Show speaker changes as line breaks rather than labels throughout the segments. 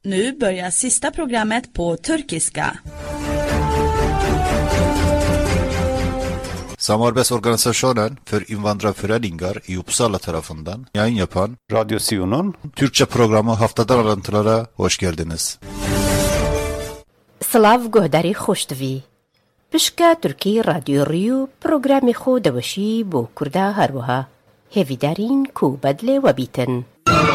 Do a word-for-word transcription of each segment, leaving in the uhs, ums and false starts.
Nu börjar sista programmet på turkiska.
Samarbest Organisationen för invandrarföreningar i Uppsala tarafından yayın yapan Radyo Sion'un Türkçe programı Haftadan Alıntılara hoş geldiniz.
Slav Gohdari Khoshtavi Pişka Türkiye Radyo Riyo programı xo dawşi bo Kurda harwaha hevidarin ku bedle ve bitin.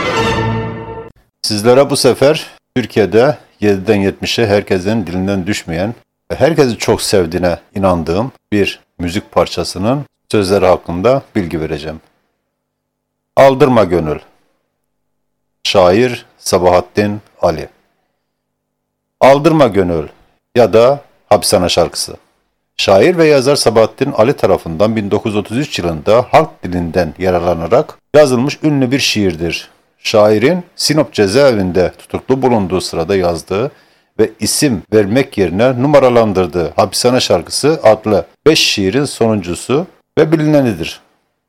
Sizlere bu sefer Türkiye'de yediden yetmişe herkesin dilinden düşmeyen ve herkesin çok sevdiğine inandığım bir müzik parçasının sözleri hakkında bilgi vereceğim. Aldırma Gönül. Şair Sabahattin Ali. Aldırma Gönül ya da Hapishane Şarkısı. Şair ve yazar Sabahattin Ali tarafından bin dokuz yüz otuz üç yılında halk dilinden yararlanarak yazılmış ünlü bir şiirdir. Şairin Sinop cezaevinde tutuklu bulunduğu sırada yazdığı ve isim vermek yerine numaralandırdığı Hapishane Şarkısı adlı beş şiirin sonuncusu ve bilinenidir.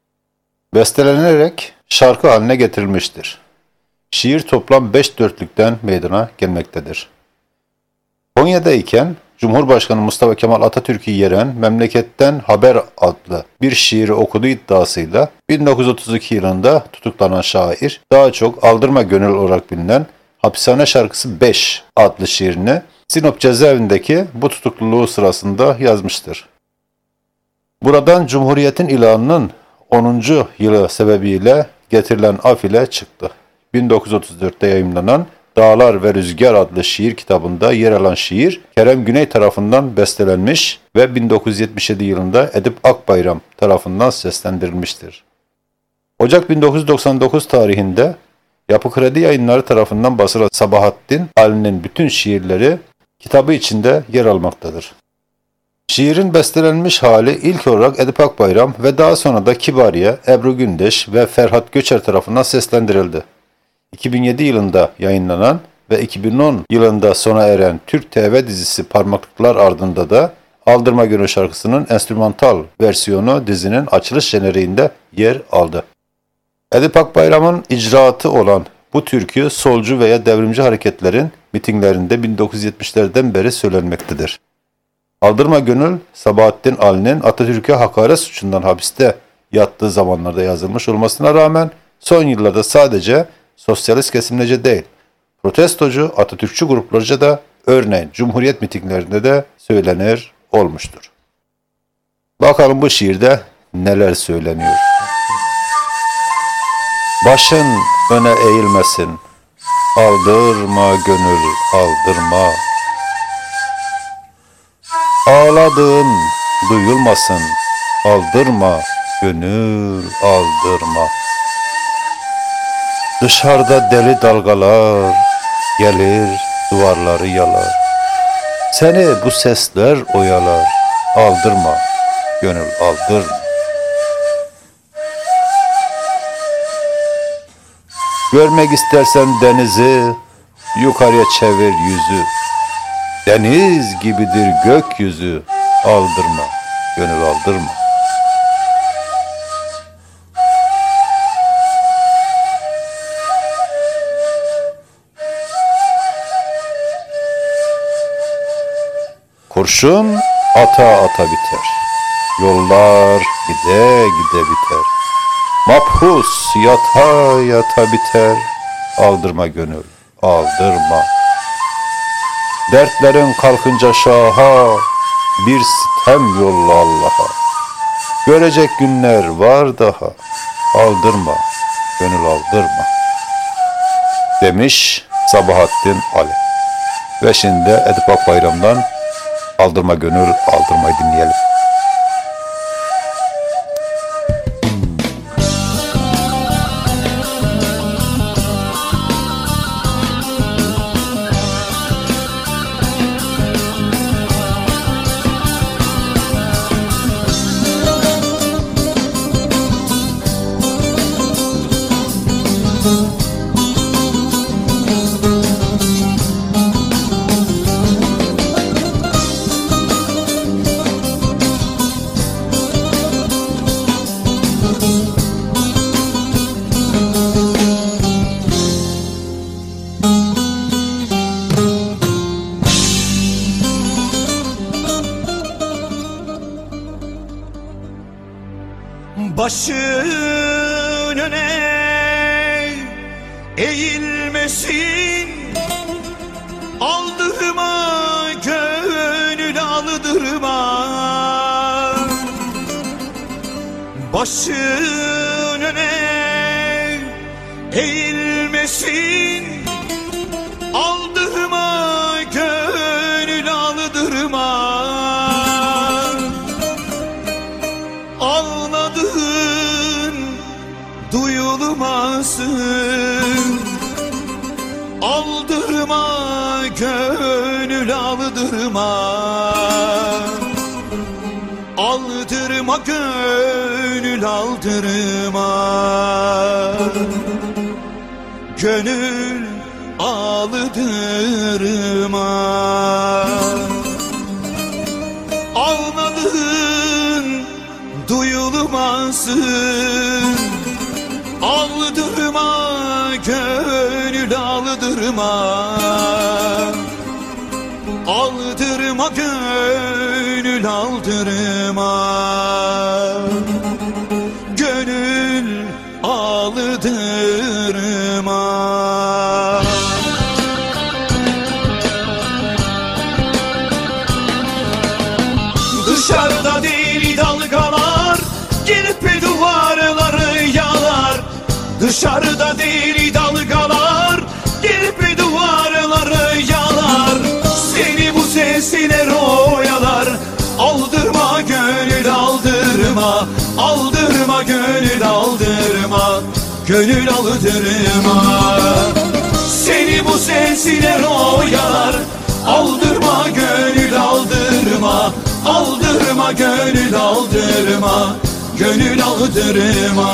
Bestelenerek şarkı haline getirilmiştir. Şiir toplam beş dörtlükten meydana gelmektedir. Konya'dayken Cumhurbaşkanı Mustafa Kemal Atatürk'ü yeren Memleketten Haber adlı bir şiiri okuduğu iddiasıyla bin dokuz yüz otuz iki yılında tutuklanan şair daha çok Aldırma Gönül olarak bilinen Hapishane Şarkısı beş adlı şiirini Sinop cezaevindeki bu tutukluluğu sırasında yazmıştır. Buradan Cumhuriyet'in ilanının onuncu yılı sebebiyle getirilen af ile çıktı. bin dokuz yüz otuz dörtte yayımlanan Dağlar ve Rüzgar adlı şiir kitabında yer alan şiir, Kerem Güney tarafından bestelenmiş ve bin dokuz yüz yetmiş yedi yılında Edip Akbayram tarafından seslendirilmiştir. Ocak bin dokuz yüz doksan dokuz tarihinde Yapı Kredi Yayınları tarafından basılan Sabahattin Ali'nin bütün şiirleri kitabı içinde yer almaktadır. Şiirin bestelenmiş hali ilk olarak Edip Akbayram ve daha sonra da Kibariye, Ebru Gündeş ve Ferhat Göçer tarafından seslendirildi. iki bin yedi yılında yayınlanan ve iki bin on yılında sona eren Türk T V dizisi Parmaklıklar Ardında da Aldırma Gönül şarkısının enstrümantal versiyonu dizinin açılış jeneriğinde yer aldı. Edip Akbayram'ın icraatı olan bu türkü solcu veya devrimci hareketlerin mitinglerinde bin dokuz yüz yetmişlerden beri söylenmektedir. Aldırma Gönül, Sabahattin Ali'nin Atatürk'e hakaret suçundan hapiste yattığı zamanlarda yazılmış olmasına rağmen son yıllarda sadece sosyalist kesimlerce değil, protestocu, Atatürkçü gruplarca da örneğin Cumhuriyet mitinglerinde de söylenir olmuştur. Bakalım bu şiirde neler söyleniyor. Başın öne eğilmesin, aldırma gönül, aldırma. Ağladığın duyulmasın, aldırma gönül, aldırma. Dışarıda deli dalgalar gelir, duvarları yalar. Seni bu sesler oyalar, aldırma gönül, aldırma. Görmek istersen denizi, yukarıya çevir yüzü. Deniz gibidir gökyüzü, aldırma gönül, aldırma. Kurşun ata ata biter, yollar gide gide biter. Mahpus yata yata biter, aldırma gönül, aldırma. Dertlerin kalkınca şaha, bir sitem yolla Allah'a. Görecek günler var daha, aldırma gönül, aldırma. Demiş Sabahattin Ali. Ve şimdi Edip Akbayram'dan Aldırma Gönül, Aldırmayı dinleyelim.
başın öne eğilmesin, aldırma gönül aldırma. Başın öne eğilmesin, aldırma gönül aldırma. Ağladığın duyulmasın, aldırma gönül aldırma. Aldırma gönül aldırma. Gönül aldırma. Ağladığın duyulmasın, aldırma gönül aldırma. Aldırma gönül aldırma. Gönül aldırma. Dışarıda deli dalgalar gelip duvarları yalar. Dışarıda deli dalgalar gelip duvarları yalar. Seni bu sesler oyalar. Aldırma gönül aldırma. Aldırma gönül aldırma. Gönül aldırma. Seni bu sesler oyalar. Aldırma gönül aldırma. Aldırma gönül aldırma. Gönül aldırma.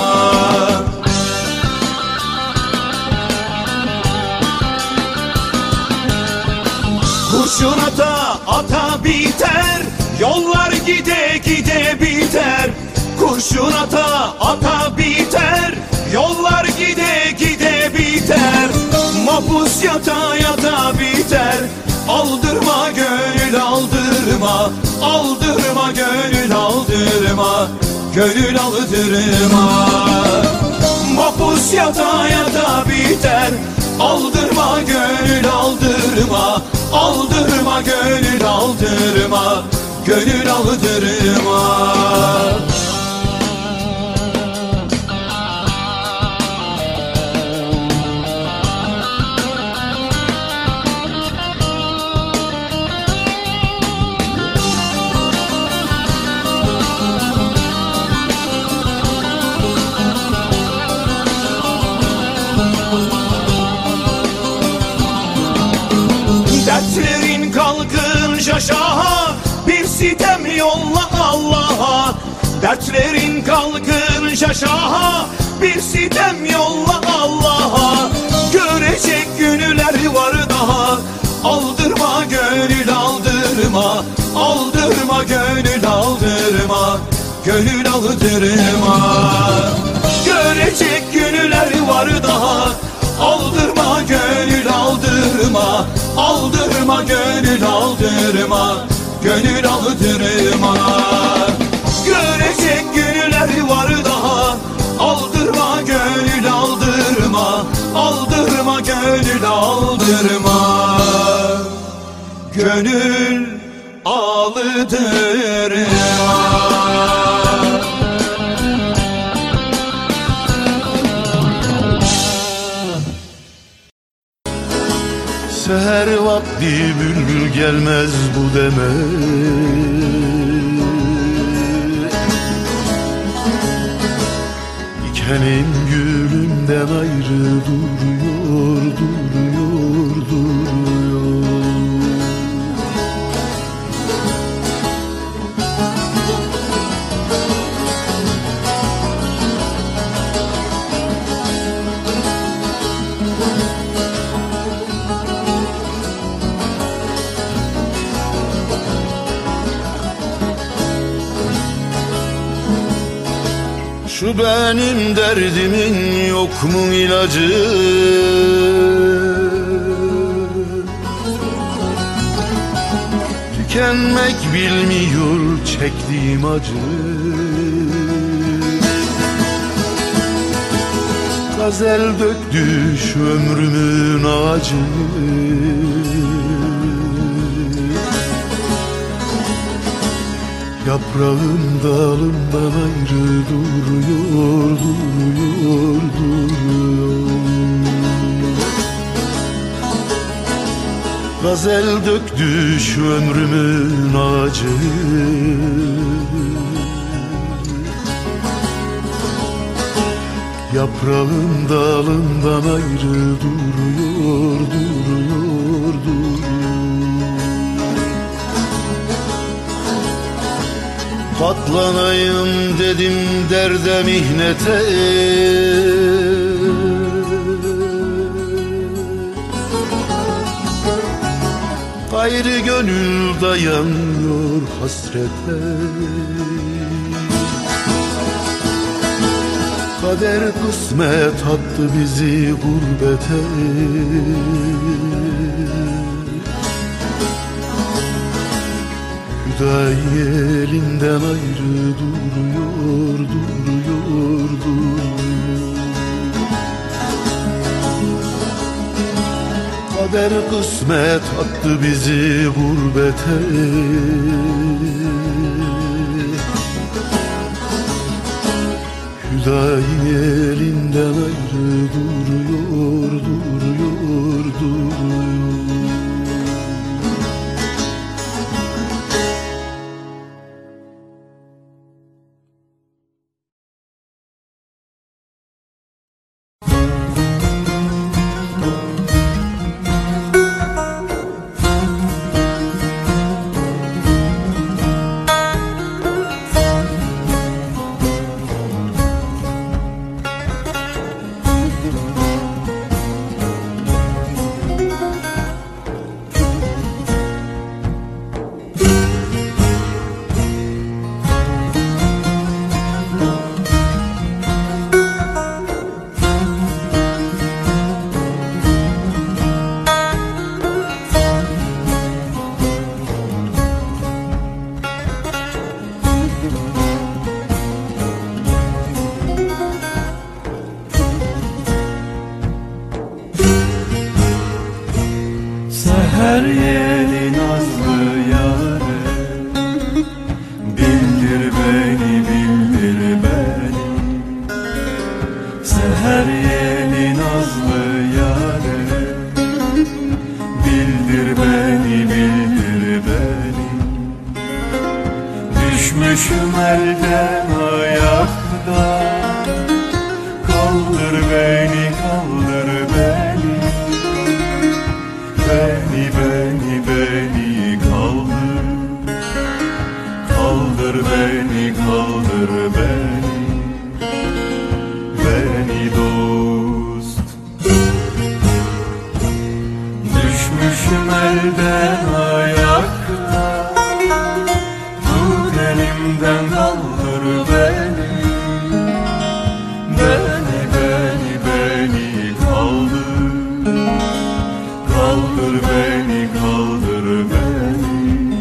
Kurşun ata ata biter, yollar gide gide biter. Kurşun ata ata biter, yollar gide gide biter. Mahpus yata yata biter. Aldırma gönül aldırma. Aldırma gönül aldırma. Gönül aldırma. Mahpus yata yata biter. Aldırma gönül aldırma. Aldırma gönül aldırma. Gönül aldırma. Dertlerin kalkınca şaha, bir sitem yolla Allah'a. Dertlerin kalkınca şaha, bir sitem yolla Allah'a. Görecek günler var daha. Aldırma gönül aldırma. Aldırma gönül aldırma. Gönül aldırma. Görecek günler var daha. Aldırma gönül aldırma. Aldırma gönül aldırma. Gönül aldırma. Görecek günler var daha. Aldırma gönül aldırma. Aldırma gönül aldırma. Gönül aldırma.
Seher vakti bülbül gelmez bu deme. Dikenim gülümden ayrı duruyor, duruyor, duruyor. Şu benim derdimin yok mu ilacı? Tükenmek bilmiyor çektiğim acı. Gazel döktü şu ömrümün acını. Yaprağım dalından ayrı duruyor, duruyor, duruyor. Gazel döktü şu ömrümün acını. Yaprağım dalından ayrı duruyor, duruyor, duruyor. Katlanayım dedim derde mihnete, gayrı gönül dayanmıyor hasrete. Kader kısmet attı bizi gurbete. Hüdayi elinden ayrı duruyor, duruyor, duruyor. Kader kısmet attı bizi gurbete. Hüdayi elinden ayrı duruyor, duruyor, duruyor.
Seher yeli nazlı yâre, bildir beni, bildir beni. Seher yeli nazlı yâre, bildir beni, bildir beni. Düşmüşüm elden ayakta, kaldır beni, kaldır beni. Beni, beni, beni kaldır, kaldır beni, kaldır beni, beni dost. Düşmüşüm elden ayakta, tut elimden kaldır beni. Beni, beni, beni kaldır, kaldır beni, kaldır beni,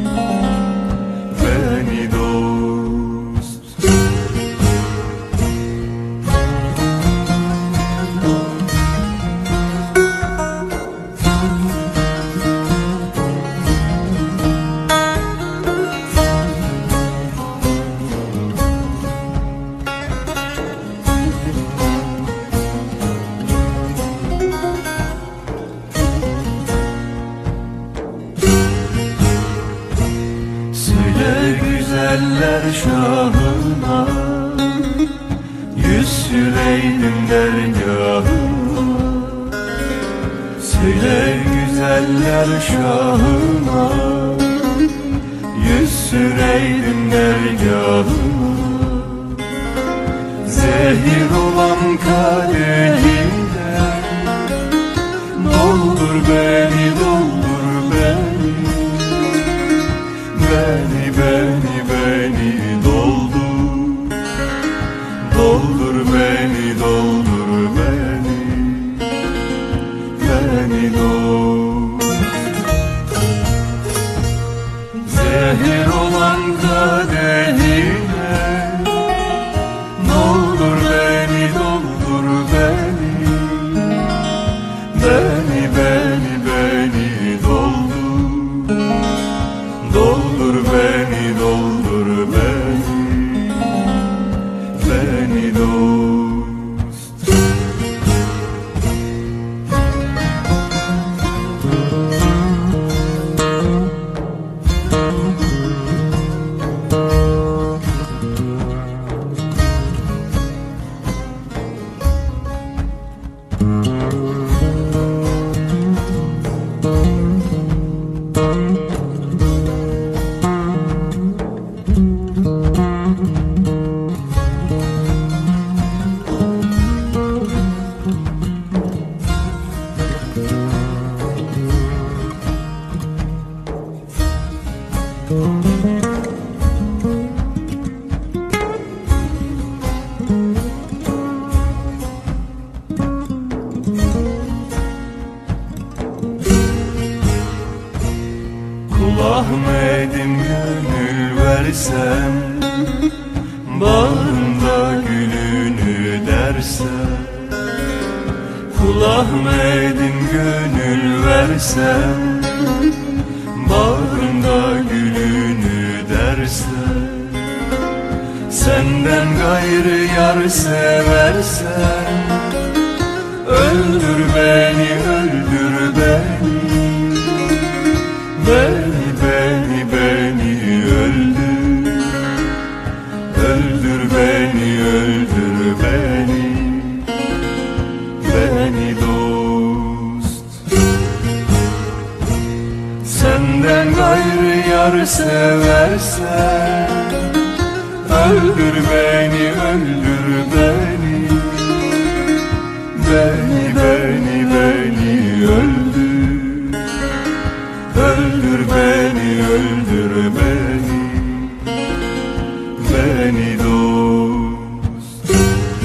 beni dost. Güzeller şahına, yüz süreydim dergahına. Söyle güzeller şahına, yüz süreydim dergahına. Zehir olan kadehine, doldur beni, doldur beni. Beni, beni, beni doldur, doldur beni, doldur beni, beni dost. Zehir olan kadehine, doldur beni, doldur beni. Kulahmaydım gönül versem, bağrımda gülünü dersem. Kulahmaydım gönül versem, bağrımda gülünü dersem. Senden gayrı yar seversen, öldür beni, öldür beni. Beni, beni, beni öldür. Öldür beni, öldür beni. Beni dost. Senden gayrı yar seversen, öldür beni, öldür beni. Beni, beni, beni öldür. Öldür beni, öldür beni. Beni dost.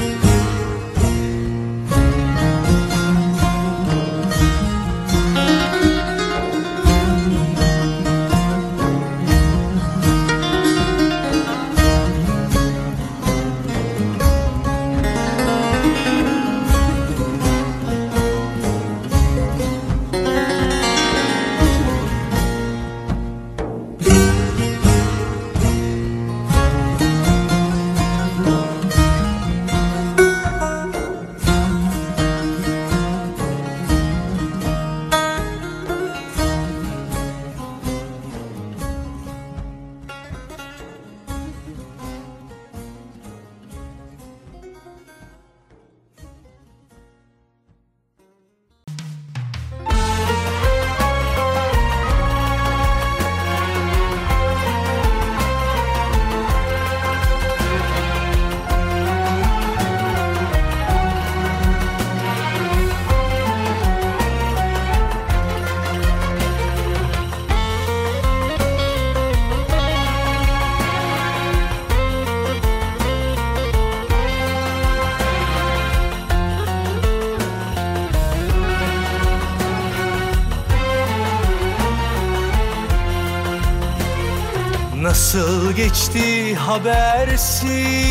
Nasıl geçti habersiz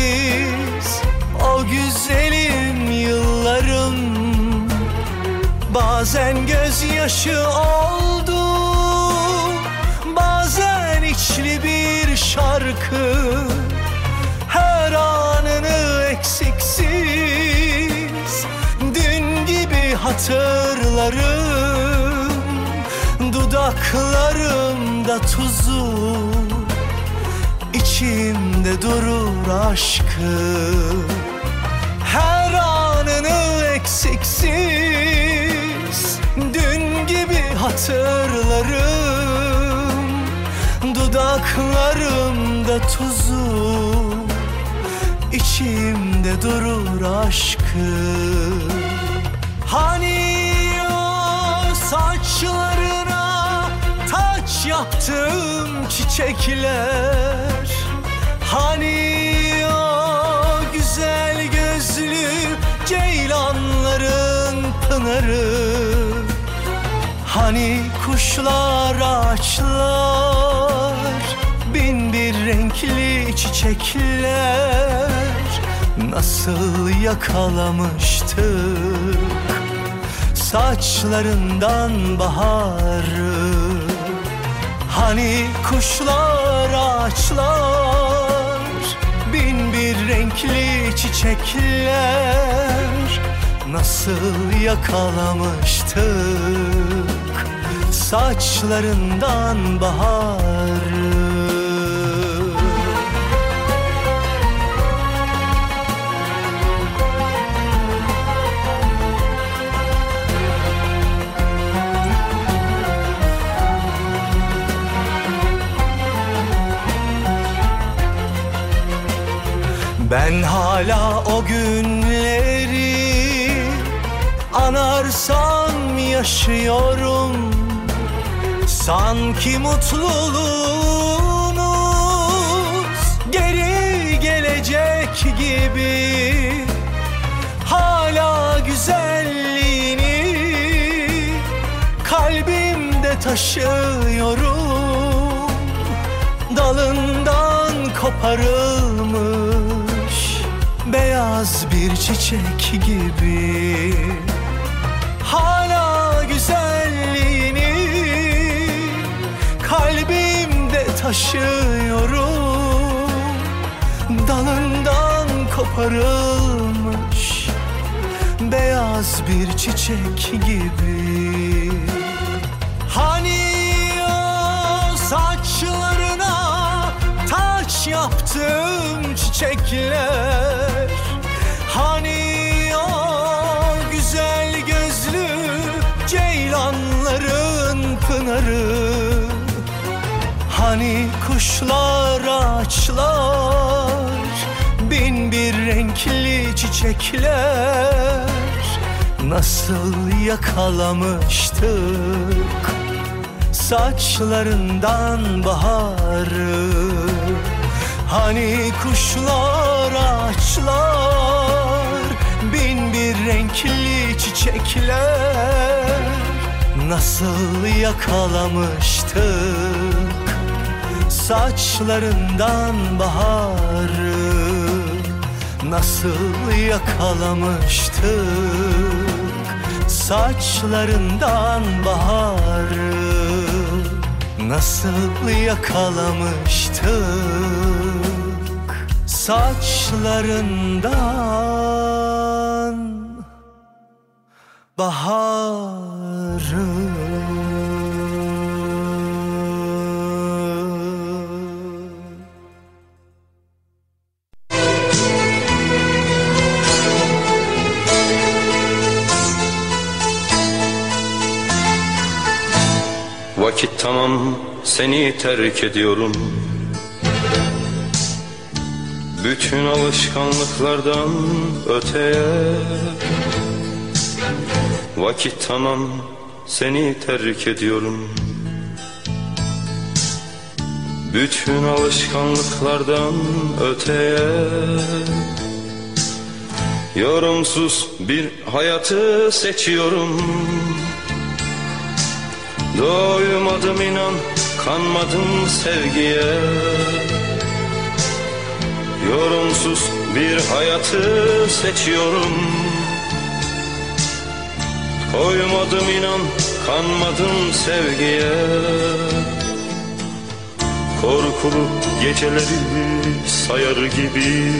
o güzelim yıllarım. Bazen gözyaşı oldu, bazen içli bir şarkı. Her anını eksiksiz dün gibi hatırlarım. Dudaklarımda tuzu, İçimde durur aşkı. Her anını eksiksiz dün gibi hatırlarım. Dudaklarımda tuzu, içimde durur aşkı. Hani o saçlarına taç yaptığım çiçekler, hani o güzel gözlü ceylanların pınarı, hani kuşlar, ağaçlar, bin bir renkli çiçekler. Nasıl yakalamıştık saçlarından baharı. Hani kuşlar, ağaçlar, bin bir renkli çiçekler. Nasıl yakalamıştık saçlarından baharı. Ben hala o günleri anarsam yaşıyorum. Sanki mutluluğumuz geri gelecek gibi. Hala güzelliğini kalbimde taşıyorum. dalından koparılmış beyaz bir çiçek gibi. Hala güzelliğini kalbimde taşıyorum. Dalından koparılmış beyaz bir çiçek gibi. Hani o saçlarına taç yaptım çiçekler, hani o güzel gözlü ceylanların pınarı, hani kuşlar, ağaçlar, bin bir renkli çiçekler, nasıl yakalamıştık saçlarından baharı. Hani kuşlar, ağaçlar, bin bir renkli çiçekler, nasıl yakalamıştık saçlarından baharı. Nasıl yakalamıştık saçlarından baharı. Nasıl yakalamıştık saçlarından baharı.
Vakit tamam, seni terk ediyorum. Bütün alışkanlıklardan öteye. Vakit tamam, seni terk ediyorum. Bütün alışkanlıklardan öteye. Yorumsuz bir hayatı seçiyorum. Doymadım inan, kanmadım sevgiye. Yorumsuz bir hayatı seçiyorum. Doymadım inan, kanmadım sevgiye. Korkulu geceleri sayar gibi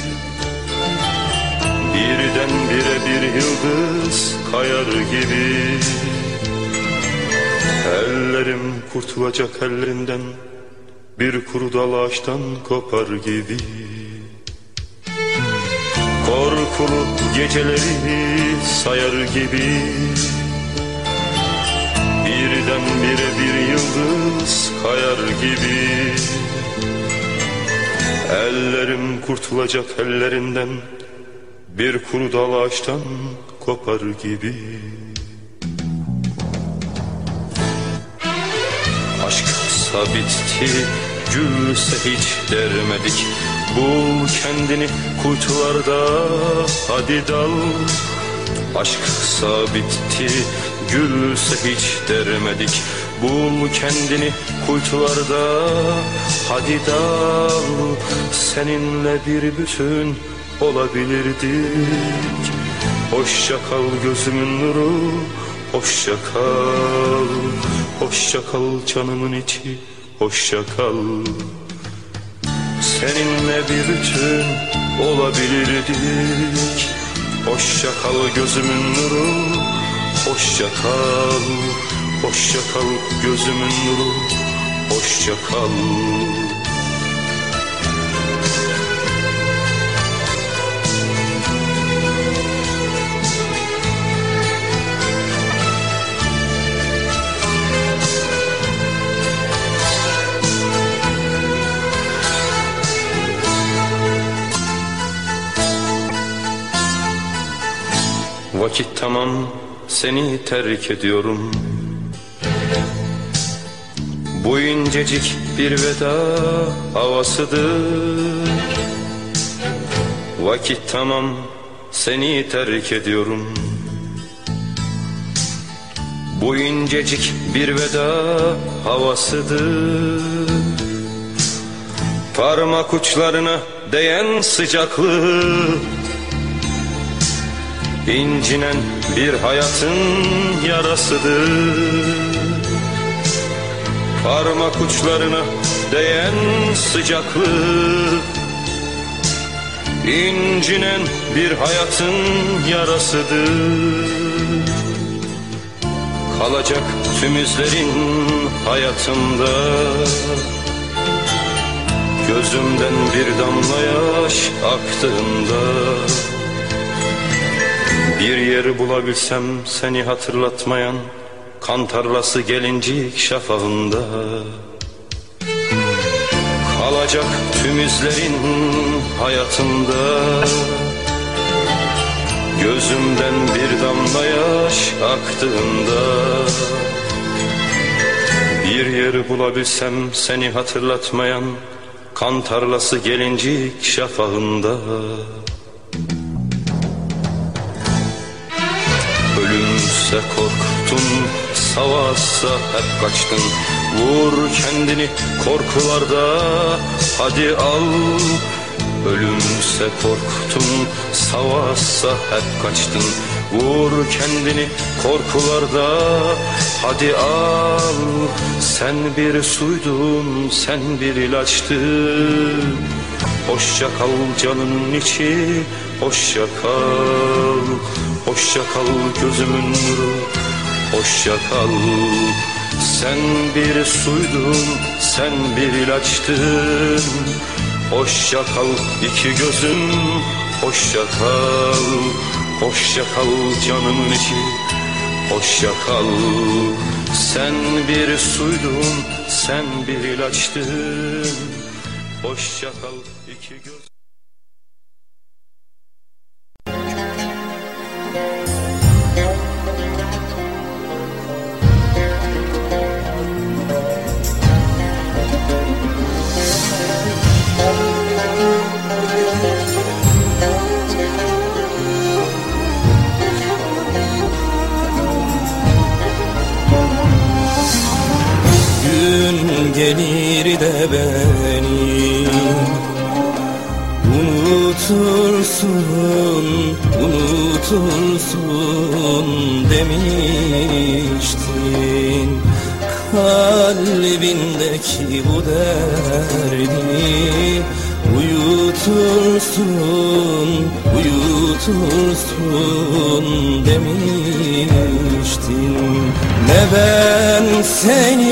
birden bire bir yıldız kayar gibi. Ellerim kurtulacak ellerinden, bir kuru dal ağaçtan kopar gibi. Korkulu geceleri sayar gibi birden bire bir yıldız kayar gibi. Ellerim kurtulacak ellerinden, bir kuru dal ağaçtan kopar gibi. Aşksa bitti, gülse hiç dermedik. Bul kendini kuytularda, hadi dal. Aşksa bitti, gülse hiç dermedik. Bul kendini kuytularda, hadi dal. Seninle bir bütün olabilirdik. Hoşça kal gözümün nuru, hoşça kal. Hoşça kal canımın içi, hoşça kal. Seninle bir bütün olabilirdik. Hoşça kal gözümün nuru, hoşça kal. Hoşça kal gözümün nuru, hoşça kal. Vakit tamam, seni terk ediyorum. Bu incecik bir veda havasıdır. Vakit tamam, seni terk ediyorum. Bu incecik bir veda havasıdır. Parmak uçlarına değen sıcaklık, incinen bir hayatın yarasıdır. Parmak uçlarına değen sıcaklık, incinen bir hayatın yarasıdır. Kalacak tüm izlerin hayatımda, gözümden bir damla yaş aktığında. Bir yeri bulabilsem seni hatırlatmayan, kan tarlası gelincik şafağında. Kalacak tüm izlerin hayatımda, gözümden bir damla yaş aktığında. Bir yeri bulabilsem seni hatırlatmayan, kan tarlası gelincik şafağında. Ölümse korktun, savaşsa hep kaçtın. Vur kendini korkularda, hadi al. Ölümse korktun, savaşsa hep kaçtın. Vur kendini korkularda, hadi al. Sen bir suydun, sen bir ilaçtın. Hoşça kal canın içi, hoşça kal. Hoşça kal gözümün nuru, hoşça kal. Sen bir suydun, sen bir ilaçtın. Hoşça kal iki gözüm, hoşça kal. Hoşça kal canımın içi, hoşça kal. Sen bir suydun, sen bir ilaçtın. Hoşça kal iki gözüm.
Gelir de beni unutursun, unutursun demiştin. Kalbindeki bu derdi uyutursun, uyutursun demiştin. Ne ben seni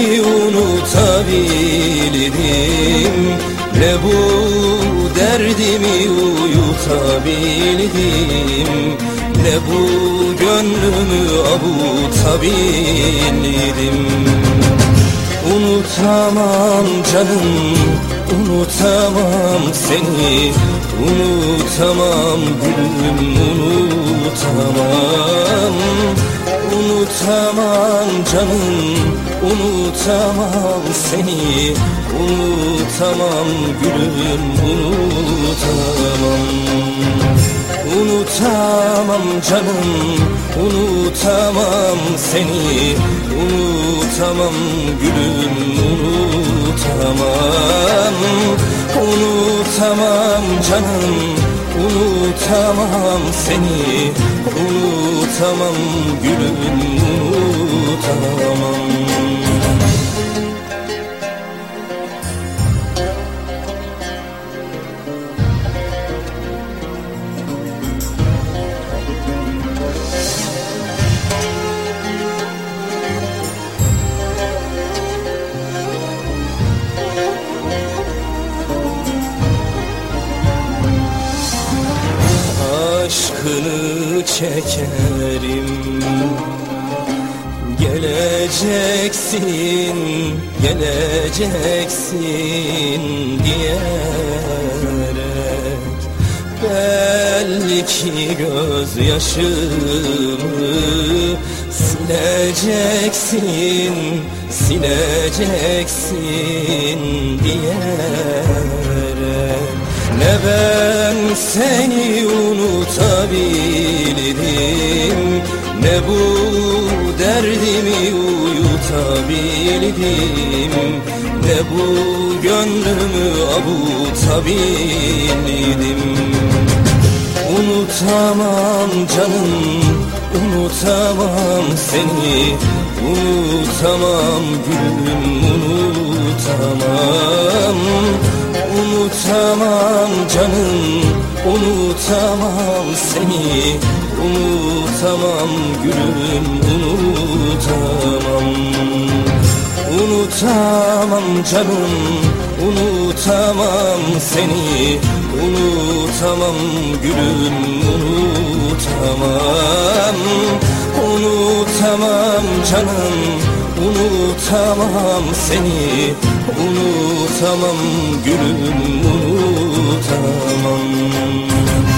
unutabildim, ne bu derdimi uyutabildim, ne bu gönlümü avutabildim. Unutamam canım, unutamam seni, unutamam gülüm, unutamam. Unutamam canım, unutamam seni, unutamam gülüm, unutamam. Unutamam canım, unutamam seni, unutamam gülüm, unutamam. Unutamam canım, unutamam seni, unutamam gülüm, unutamam. Aşkını çekerim, geleceksin, geleceksin diyerek. Belki gözyaşımı sileceksin, sileceksin diyerek. Ne ben seni unutabildim, ne bu derdimi uyutabildim, ne bu gönlümü avutabildim. Unutamam canım, unutamam seni, unutamam gülüm, unutamam. Unutamam canım, unutamam seni, unutamam gülüm, unutamam. Unutamam canım, unutamam seni, unutamam gülüm, unutamam. Unutamam canım, unutamam seni, unutamam gülüm, unutamam.